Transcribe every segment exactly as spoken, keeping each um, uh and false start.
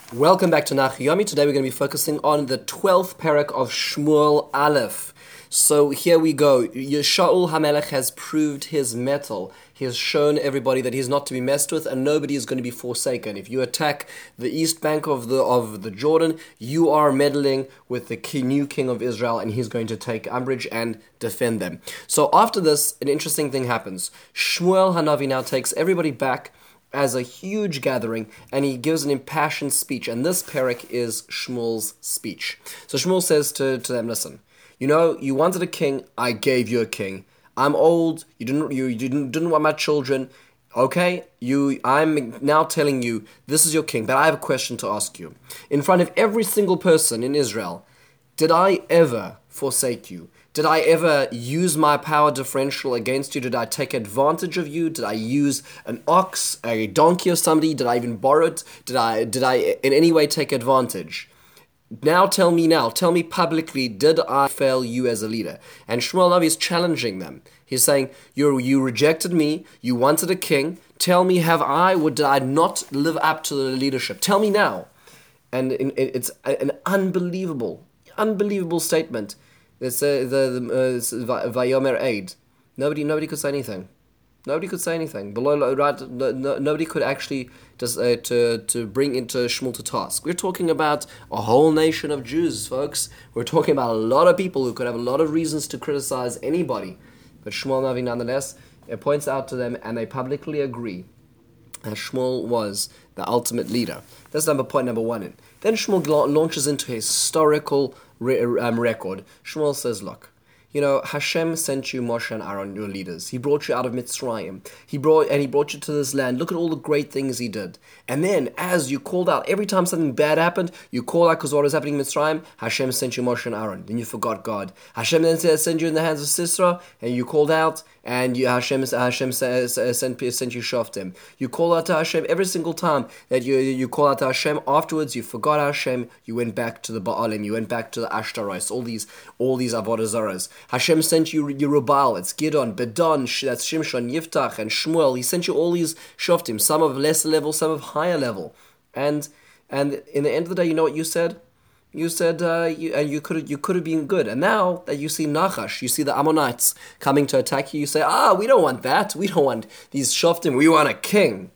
Welcome back to Nachiyomi. Today we're going to be focusing on the twelfth parak of Shmuel Aleph. So here we go. Shaul HaMelech has proved his mettle. He has shown everybody that he's not to be messed with and nobody is going to be forsaken. If you attack the east bank of the of the Jordan, you are meddling with the king, new king of Israel, and he's going to take umbrage and defend them. So after this, an interesting thing happens. Shmuel Hanavi now takes everybody back as a huge gathering, and he gives an impassioned speech, and this parak is Shmuel's speech. So Shmuel says to, to them, listen, you know, you wanted a king, I gave you a king. I'm old, you didn't you, you didn't didn't want my children. Okay, you I'm now telling you this is your king, but I have a question to ask you. In front of every single person in Israel, did I ever forsake you? Did I ever use my power differential against you? Did I take advantage of you? Did I use an ox, a donkey, or somebody? Did I even borrow it? Did I did I in any way take advantage? Now tell me now, tell me publicly, did I fail you as a leader? And Shmuel Navi is challenging them. He's saying, you you rejected me, you wanted a king, tell me, have I, or did I not live up to the leadership? Tell me now. And it's an unbelievable, unbelievable statement. It's uh, the, the uh, Vayomer Eid. Nobody, nobody could say anything. Nobody could say anything. Below, right? No, no, nobody could actually just uh, to to bring into Shmuel to task. We're talking about a whole nation of Jews, folks. We're talking about a lot of people who could have a lot of reasons to criticize anybody. But Shmuel Navi, nonetheless, it points out to them, and they publicly agree that Shmuel was the ultimate leader. That's number point number one. In then Shmuel launches into a historical re- um, record. Shmuel says, "Look. You know, Hashem sent you Moshe and Aaron, your leaders. He brought you out of Mitzrayim. He brought and he brought you to this land. Look at all the great things he did. And then, as you called out, every time something bad happened, you called out because what was happening in Mitzrayim, Hashem sent you Moshe and Aaron. Then you forgot God. Hashem then sent you in the hands of Sisera, and you called out, and you, Hashem Hashem sent sent you Shoftim. You call out to Hashem every single time that you you call out to Hashem. Afterwards, you forgot Hashem. You went back to the Baalim. You went back to the Ashtaros. All these all these Avodah Zarahs. Hashem sent you Yerubal, it's Gidon, Bedon, that's Shimshon, Yiftach, and Shmuel. He sent you all these Shoftim, some of lesser level, some of higher level. And and in the end of the day, you know what you said? You said uh, you and you could you could have been good. And now that you see Nachash, you see the Ammonites coming to attack you, you say, ah, we don't want that. We don't want these Shoftim. We want a king.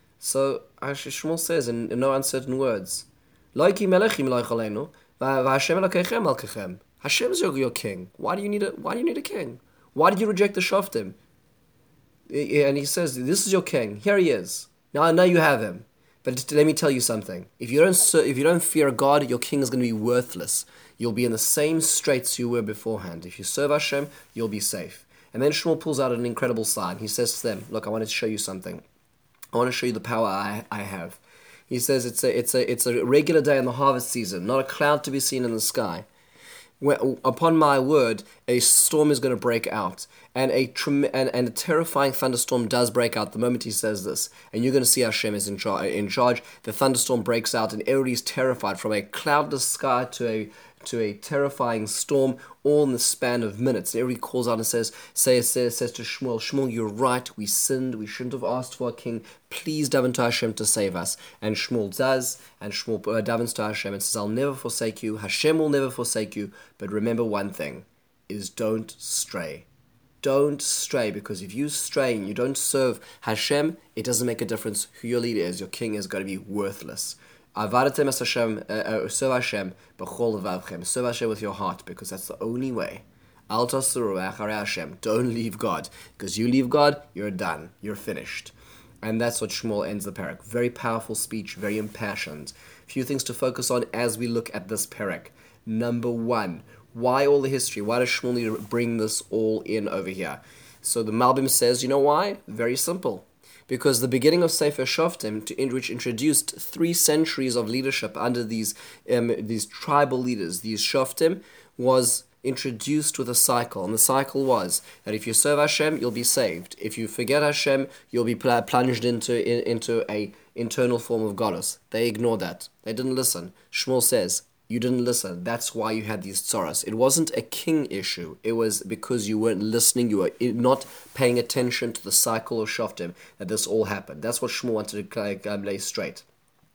So Shmuel says in, in no uncertain words, Loiki melechim loichalenu, v'Hashem elokechem elkechem. Hashem's your, your king. Why do you need a Why do you need a king? Why did you reject the Shoftim? And he says, "This is your king. Here he is. Now I know you have him, but let me tell you something. If you don't if you don't fear God, your king is going to be worthless. You'll be in the same straits you were beforehand. If you serve Hashem, you'll be safe." And then Shmuel pulls out an incredible sign. He says to them, "Look, I want to show you something. I want to show you the power I I have." He says, "It's a it's a it's a regular day in the harvest season, not a cloud to be seen in the sky. Well, upon my word, a storm is going to break out, and a trem- and, and a terrifying thunderstorm does break out the moment he says this, and you're going to see Hashem is in, char- in charge. The thunderstorm breaks out, and everybody's terrified, from a cloudless sky to a to a terrifying storm, all in the span of minutes. And everybody calls out and says, says, says, says to Shmuel, Shmuel, you're right, we sinned, we shouldn't have asked for a king, please daven to Hashem to save us. And Shmuel does, and Shmuel uh, davens to Hashem and says, I'll never forsake you, Hashem will never forsake you, but remember one thing, is don't stray. Don't stray, because if you stray and you don't serve Hashem, it doesn't make a difference who your leader is, your king is going to be worthless. Avadatem es Hashem, uh, uh, serve Hashem, b'chol levavchem, serve Hashem with your heart, because that's the only way. Al tasuru acharei Hashem, don't leave God, because you leave God, you're done, you're finished. And that's what Shmuel ends the parak. Very powerful speech, very impassioned. Few things to focus on as we look at this parak. Number one, why all the history? Why does Shmuel need to bring this all in over here? So the Malbim says, you know why? Very simple. Because the beginning of Sefer Shoftim, to, which introduced three centuries of leadership under these um, these tribal leaders, these Shoftim, was introduced with a cycle. And the cycle was that if you serve Hashem, you'll be saved. If you forget Hashem, you'll be pl- plunged into in, into a internal form of godless. They ignored that. They didn't listen. Shmuel says, you didn't listen. That's why you had these tzaras. It wasn't a king issue. It was because you weren't listening. You were not paying attention to the cycle of Shoftim that this all happened. That's what Shmuel wanted to um, lay straight.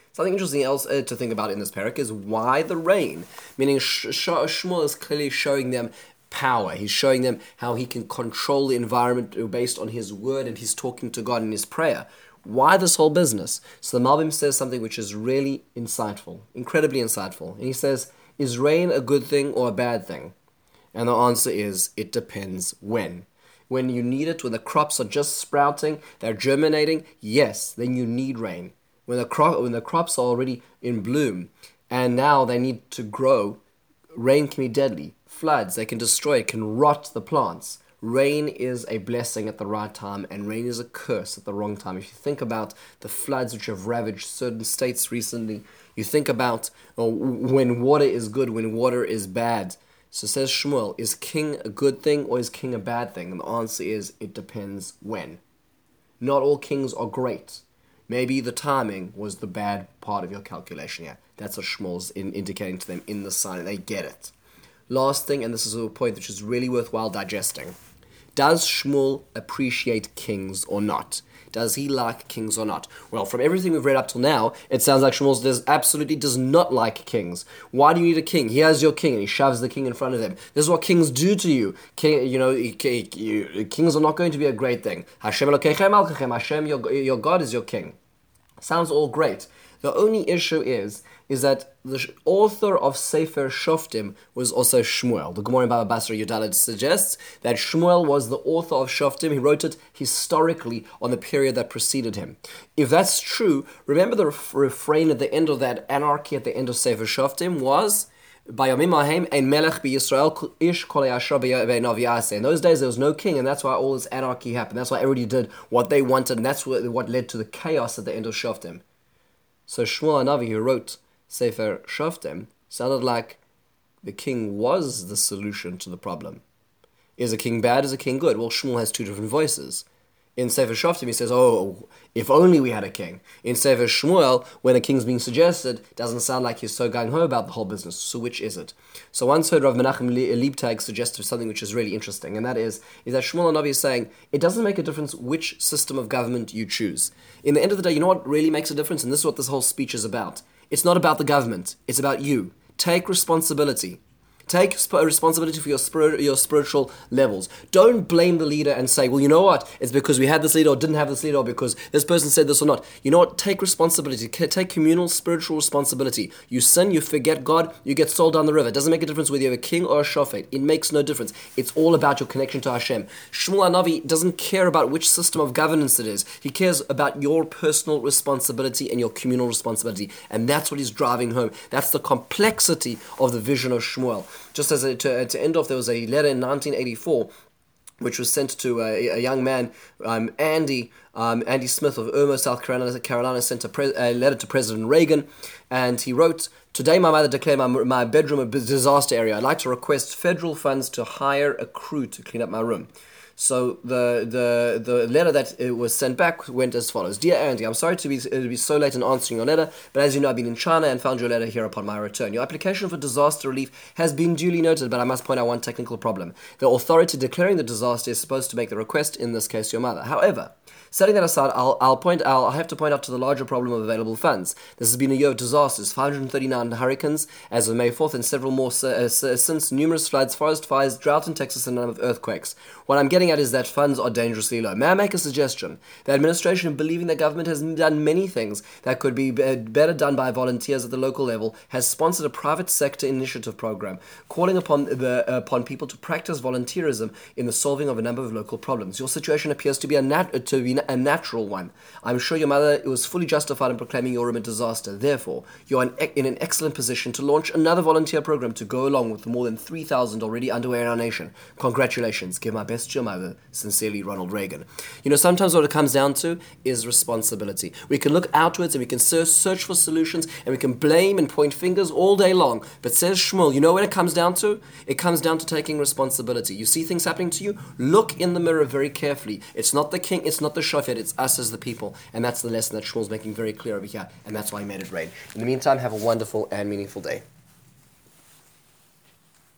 Something interesting else uh, to think about in this parak is why the rain. Meaning Sh- Sh- Shmuel is clearly showing them power. He's showing them how he can control the environment based on his word, and he's talking to God in his prayer. Why this whole business? So the Malbim says something which is really insightful, incredibly insightful. And he says, is rain a good thing or a bad thing? And the answer is, it depends when. When you need it, when the crops are just sprouting, they're germinating, yes, then you need rain. When the crop, when the crops are already in bloom, and now they need to grow, rain can be deadly. Floods, they can destroy, it can rot the plants. Rain is a blessing at the right time, and rain is a curse at the wrong time. If you think about the floods which have ravaged certain states recently, you think about uh, when water is good, when water is bad. So says Shmuel, is king a good thing or is king a bad thing? And the answer is, it depends when. Not all kings are great. Maybe the timing was the bad part of your calculation here. That's what Shmuel's in, indicating to them in the sign, and they get it. Last thing, and this is a point which is really worthwhile digesting. Does Shmuel appreciate kings or not? Does he like kings or not? Well, from everything we've read up till now, it sounds like Shmuel does, absolutely does not like kings. Why do you need a king? He has your king, and he shoves the king in front of him. This is what kings do to you. King, you know, kings are not going to be a great thing. Hashem Elokeichem Alkechem. Hashem, your, your God is your king. Sounds all great. The only issue is, is that the author of Sefer Shoftim was also Shmuel. The Gemara in Baba Basra Yudalad suggests that Shmuel was the author of Shoftim. He wrote it historically on the period that preceded him. If that's true, remember the ref- refrain at the end of that anarchy at the end of Sefer Shoftim was, Bayomim Ahem ein melech b'Yisrael ish kol yashar b'einav yaseh. In those days there was no king, and that's why all this anarchy happened. That's why everybody did what they wanted, and that's what, what led to the chaos at the end of Shoftim. So Shmuel Hanavi, who wrote Sefer Shoftim, sounded like the king was the solution to the problem. Is a king bad? Is a king good? Well, Shmuel has two different voices. In Sefer Shoftim, he says, oh, if only we had a king. In Sefer Shmuel, when a king's being suggested, it doesn't sound like he's so gung-ho about the whole business. So which is it? So once heard Rav Menachem Liebtag suggest something which is really interesting, and that is, is that Shmuel Hanavi is saying, it doesn't make a difference which system of government you choose. In the end of the day, you know what really makes a difference? And this is what this whole speech is about. It's not about the government. It's about you. Take responsibility. Take sp- responsibility for your spirit, your spiritual levels. Don't blame the leader and say, well, you know what? It's because we had this leader or didn't have this leader or because this person said this or not. You know what? Take responsibility. Take communal spiritual responsibility. You sin, you forget God, you get sold down the river. It doesn't make a difference whether you have a king or a shofet. It makes no difference. It's all about your connection to Hashem. Shmuel Hanavi doesn't care about which system of governance it is. He cares about your personal responsibility and your communal responsibility. And that's what he's driving home. That's the complexity of the vision of Shmuel. Just as a, to, to end off, there was a letter in nineteen eighty-four which was sent to a, a young man, um, Andy um, Andy Smith of Irmo, South Carolina. Carolina sent a, pre- a letter to President Reagan, and he wrote, "Today my mother declared my, my bedroom a disaster area. I'd like to request federal funds to hire a crew to clean up my room." So the the the letter that it was sent back went as follows. Dear Andy, I'm sorry to be to be so late in answering your letter, but as you know, I've been in China and found your letter here upon my return. Your application for disaster relief has been duly noted, but I must point out one technical problem. The authority declaring the disaster is supposed to make the request, in this case your mother. However, setting that aside, I'll I'll point I'll, I'll have to point out to the larger problem of available funds. This has been a year of disasters: five hundred thirty-nine hurricanes as of May fourth, and several more uh, since. Numerous floods, forest fires, drought in Texas, and a number of earthquakes. What I'm getting at is that funds are dangerously low. May I make a suggestion? The administration, believing the government has done many things that could be better done by volunteers at the local level, has sponsored a private sector initiative program calling upon the uh, upon people to practice volunteerism in the solving of a number of local problems. Your situation appears to be a nat- to be a natural one. I'm sure your mother was fully justified in proclaiming your room a disaster. Therefore, you're in, in an excellent position to launch another volunteer program to go along with the more than three thousand already underway in our nation. Congratulations. Give my best to your mother. Sincerely, Ronald Reagan. You know, sometimes what it comes down to is responsibility. We can look outwards and we can search for solutions and we can blame and point fingers all day long. But says Shmuel, you know what it comes down to? It comes down to taking responsibility. You see things happening to you, look in the mirror very carefully. It's not the king, it's not the shofet, it's us as the people. And that's the lesson that Shmuel's making very clear over here. And that's why he made it rain. In the meantime, have a wonderful and meaningful day.